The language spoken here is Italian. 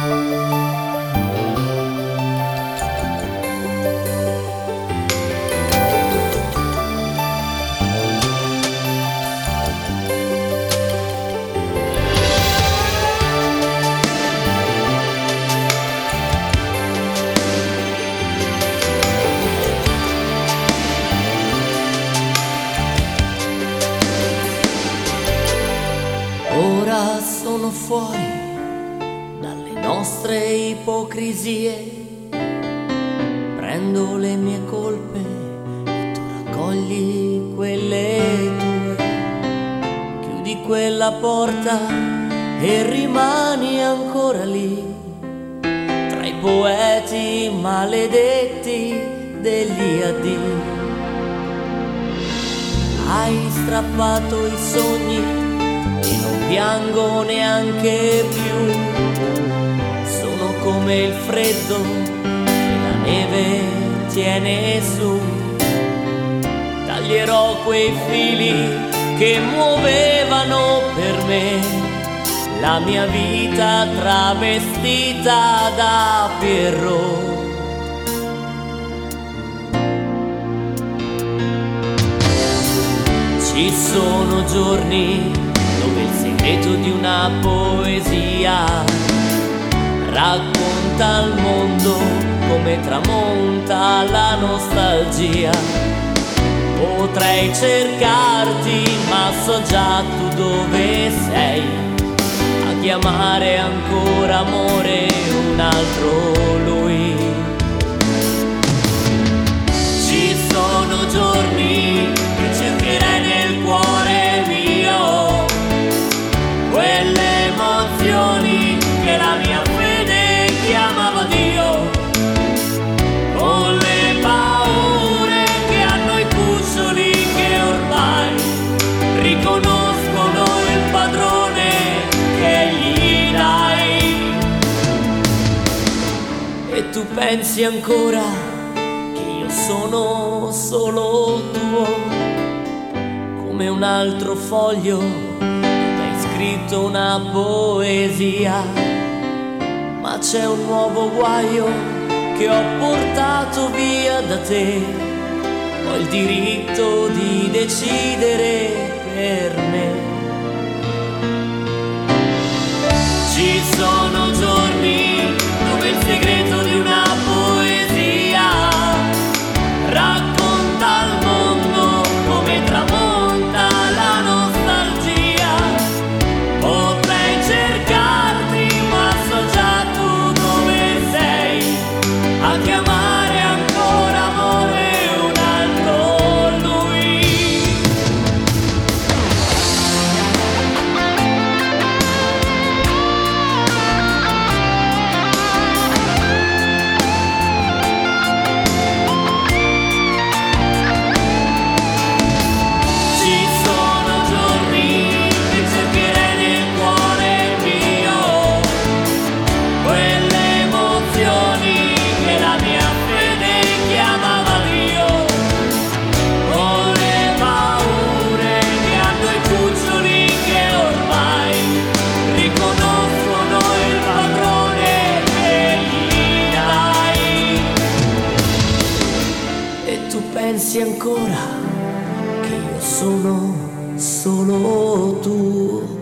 Ora sono fuori dalle nostre ipocrisie, prendo le mie colpe e tu raccogli quelle tue. Chiudi quella porta e rimani ancora lì, tra i poeti maledetti degli addii. Hai strappato i sogni e non piango neanche più, sono come il freddo che la neve tiene su. Taglierò quei fili che muovevano per me la mia vita travestita da Pierrot. Ci sono giorni dove il segreto di una poesia racconta al mondo come tramonta la nostalgia. Potrei cercarti, ma so già tu dove sei, a chiamare ancora amore un altro lui. Ci sono giorni che cercherai nel cuore mio, quelle emozioni che la mia fede chiamava Dio, con le paure che hanno i cuccioli che ormai riconoscono il padrone che gli dai. E tu pensi ancora che io sono solo tuo, come un altro foglio scritto una poesia, ma c'è un nuovo guaio che ho portato via da te. Ho il diritto di decidere per me. Ci sono giorni dove il segreto di una poesia racconta al mondo come tramonta la nostalgia. Potrei cercarti, ma so già tu dove sei, a chiamare ancora amore un altro lui. Ci sono giorni che cercherei nel cuore mio, quelle emozioni che la mia fede chiamava Dio, con le paure che hanno i cuccioli che ormai riconoscono il padrone che gli dai. E tu pensi ancora che io sono solo tu.